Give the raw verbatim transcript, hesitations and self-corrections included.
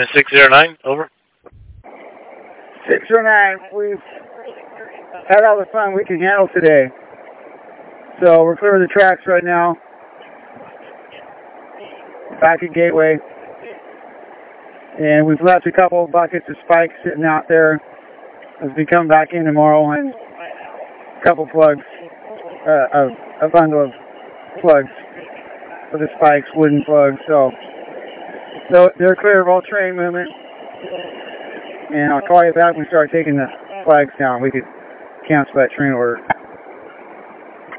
six zero nine, over. six zero nine, we've had all the fun we can handle today. So we're clearing the tracks right now. Back at Gateway. And we've left a couple of buckets of spikes sitting out there as we come back in tomorrow, and a couple plugs, uh, a, a bundle of plugs for the spikes, wooden plugs. So, so they're clear of all train movement. And I'll call you back when we start taking the flags down. We could cancel that train order.